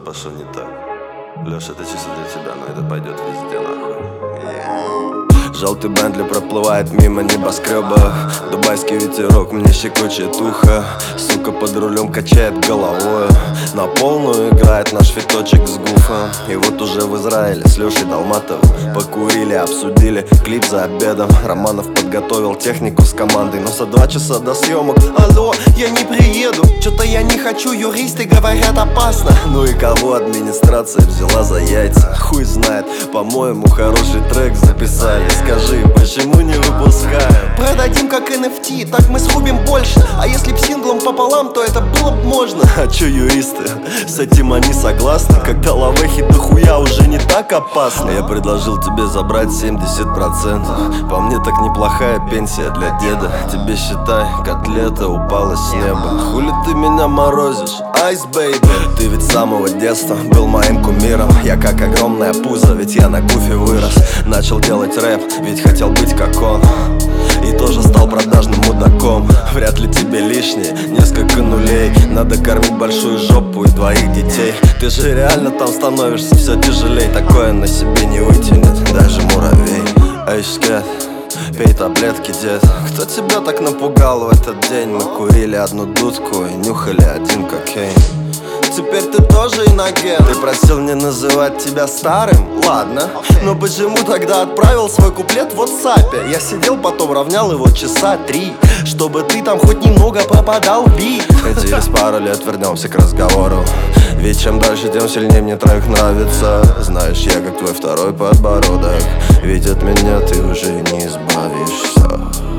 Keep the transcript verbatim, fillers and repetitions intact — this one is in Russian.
пошло не так. Леша, это чисто для тебя, но это пойдет везде нахуй. Желтый Бентли проплывает мимо небоскреба. Дубайский ветерок мне щекочет ухо. Сука под рулем качает головой. На полную играет наш фиточек с гуфом. И вот уже в Израиле с Лешей Долматовым покурили, обсудили клип за обедом. Романов подготовил технику с командой, но за два часа до съемок: алло, я не приеду, что-то я не хочу, юристы говорят опасно. Ну и кого администрация взяла за яйца? Хуй знает, по-моему хороший трек записали. Скажи, почему не выпускаем? Продадим как эн эф ти, так мы срубим больше. А если б синглом пополам, то это было бы можно. А чё юристы? С этим они согласны? Когда лавехи дохуя уже не так опасно. Я предложил тебе забрать семьдесят процентов. По мне так неплохая пенсия для деда. Тебе считай, котлета упала с неба. Хули ты меня морозишь? Айс, бейби. Ты ведь с самого детства был моим кумиром. Я как огромная пузо, ведь я на гуфе вырос. Начал делать рэп, ведь хотел быть как он. И тоже стал продажным мудаком. Вряд ли тебе лишнее, несколько нулей. Надо кормить большую жопу и двоих детей. Ты же реально там становишься все тяжелей. Такое на себе не вытянет даже муравей. Эй, шкет, пей таблетки, дед. Кто тебя так напугал в этот день? Мы курили одну дудку и нюхали один кокейн. Теперь ты тоже иноген. Ты просил не называть тебя старым? Ладно, но почему тогда отправил свой куплет в ватсапе? Я сидел, потом равнял его часа три, чтобы ты там хоть немного попадал в бит. И через пару лет вернемся к разговору. Ведь чем дальше, тем сильнее мне трек нравится. Знаешь, я как твой второй подбородок. Ведь от меня ты уже не избавишься.